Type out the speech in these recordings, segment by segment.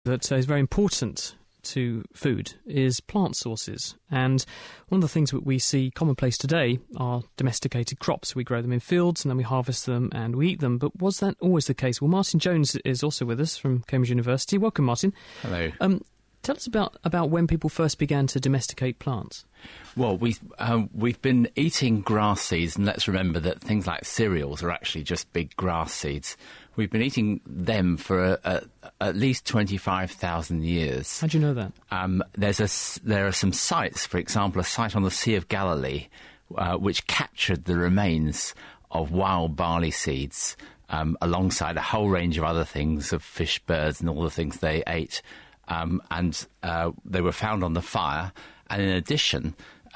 that is very important to food is plant sources. And one of the things that we see commonplace today are domesticated crops. We grow them in fields and then we harvest them and we eat them. But was that always the case? Well, Martin Jones is also with us from Cambridge University. Welcome, Martin. Hello. Tell us about when people first began to domesticate plants. Well, we've been eating grass seeds, and let's remember that things like cereals are actually just big grass seeds. We've been eating them for at least 25,000 years. How do you know that? There are some sites, for example, a site on the Sea of Galilee, which captured the remains of wild barley seeds alongside a whole range of other things, of fish, birds, and all the things they ate. And they were found on the fire. And in addition,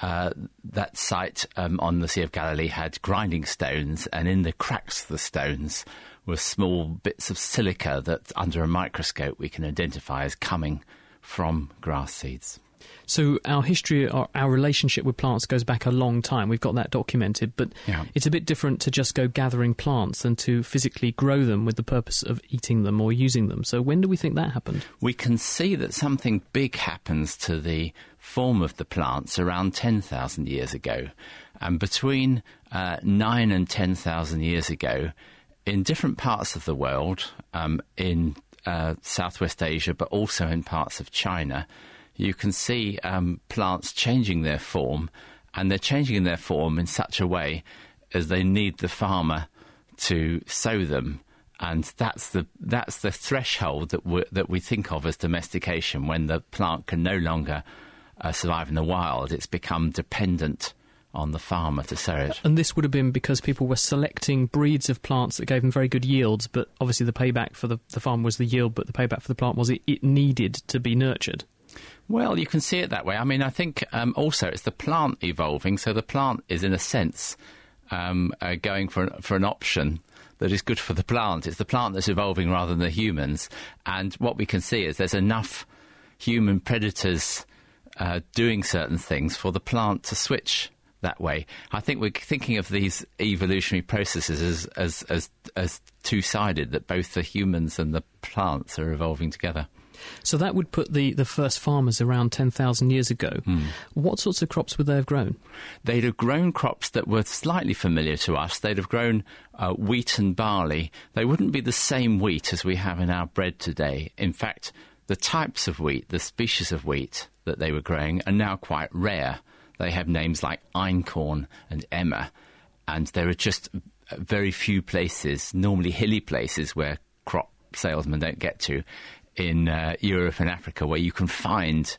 that site on the Sea of Galilee had grinding stones, and in the cracks of the stones were small bits of silica that, under a microscope, we can identify as coming from grass seeds. So our history, our relationship with plants goes back a long time. We've got that documented, but It's a bit different to just go gathering plants than to physically grow them with the purpose of eating them or using them. So when do we think that happened? We can see that something big happens to the form of the plants around 10,000 years ago. And between 9 and 10,000 years ago, in different parts of the world, in Southwest Asia, but also in parts of China, you can see plants changing their form, and they're changing their form in such a way as they need the farmer to sow them. And that's the threshold that we think of as domestication, when the plant can no longer survive in the wild. It's become dependent on the farmer to sow it. And this would have been because people were selecting breeds of plants that gave them very good yields, but obviously the payback for the farm was the yield, but the payback for the plant was it needed to be nurtured. Well, you can see it that way. I mean, I think also it's the plant evolving, so the plant is, in a sense, going for an option that is good for the plant. It's the plant that's evolving rather than the humans. And what we can see is there's enough human predators doing certain things for the plant to switch that way. I think we're thinking of these evolutionary processes as two-sided, that both the humans and the plants are evolving together. So that would put the first farmers around 10,000 years ago. What sorts of crops would they have grown? They'd have grown crops that were slightly familiar to us. They'd have grown wheat and barley. They wouldn't be the same wheat as we have in our bread today. In fact, the types of wheat, the species of wheat that they were growing, are now quite rare. They have names like einkorn and emmer, and there are just very few places, normally hilly places, where crop salesmen don't get to, in Europe and Africa, where you can find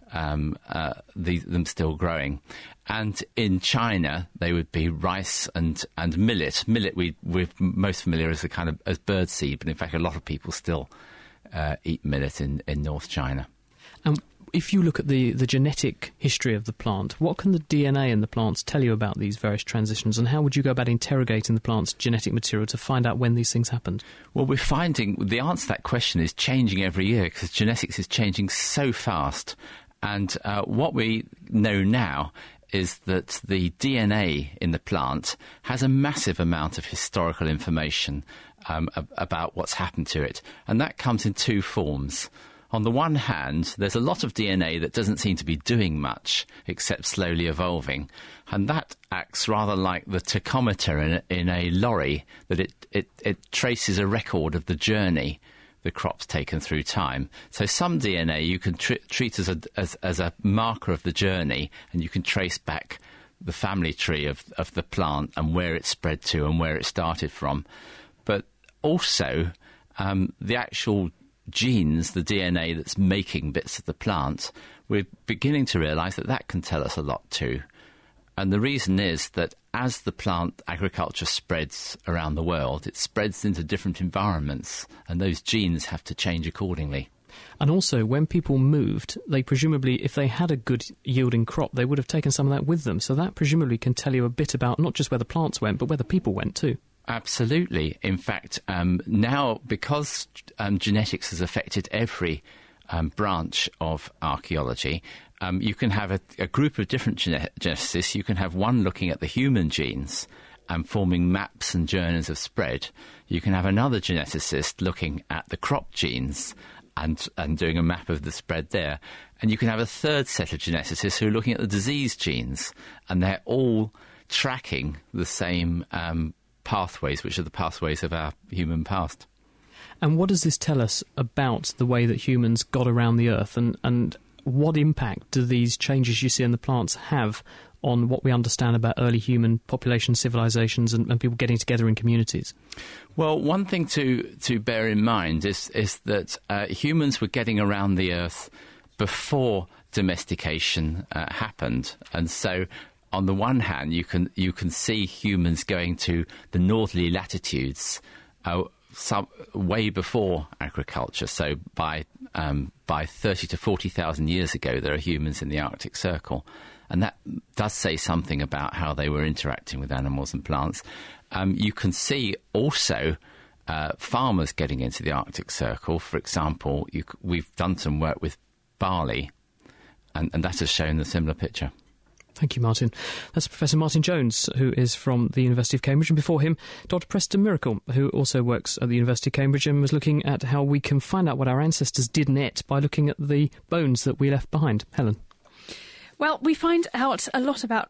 them still growing. And in China, they would be rice and millet. Millet we're most familiar as as birdseed, but in fact a lot of people still eat millet in North China. And if you look at the genetic history of the plant, what can the DNA in the plants tell you about these various transitions, and how would you go about interrogating the plant's genetic material to find out when these things happened? Well, we're finding the answer to that question is changing every year, because genetics is changing so fast. And what we know now is that the DNA in the plant has a massive amount of historical information about what's happened to it. And that comes in two forms. On the one hand, there's a lot of DNA that doesn't seem to be doing much except slowly evolving, and that acts rather like the tachometer in a lorry, that it traces a record of the journey the crop's taken through time. So some DNA you can treat as a marker of the journey, and you can trace back the family tree of the plant and where it spread to and where it started from. But also the actual genes, the DNA that's making bits of the plant, we're beginning to realise that can tell us a lot too. And the reason is that as the plant agriculture spreads around the world, it spreads into different environments, and those genes have to change accordingly. And also, when people moved, they presumably, if they had a good yielding crop, they would have taken some of that with them. So that presumably can tell you a bit about not just where the plants went, but where the people went too. Absolutely. In fact, now, because genetics has affected every branch of archaeology, you can have a group of different geneticists. You can have one looking at the human genes and forming maps and journeys of spread. You can have another geneticist looking at the crop genes and doing a map of the spread there. And you can have a third set of geneticists who are looking at the disease genes, and they're all tracking the same pathways, which are the pathways of our human past. And what does this tell us about the way that humans got around the Earth, and what impact do these changes you see in the plants have on what we understand about early human population civilizations and people getting together in communities? Well, one thing to bear in mind is that humans were getting around the Earth before domestication happened, and so on the one hand you can see humans going to the northerly latitudes way before agriculture. So by 30 to 40,000 years ago, there are humans in the Arctic Circle. And that does say something about how they were interacting with animals and plants. You can see also farmers getting into the Arctic Circle. For example, we've done some work with barley, and that has shown a similar picture. Thank you, Martin. That's Professor Martin Jones, who is from the University of Cambridge, and before him, Dr. Preston Miracle, who also works at the University of Cambridge and was looking at how we can find out what our ancestors did net by looking at the bones that we left behind. Helen. Well, we find out a lot about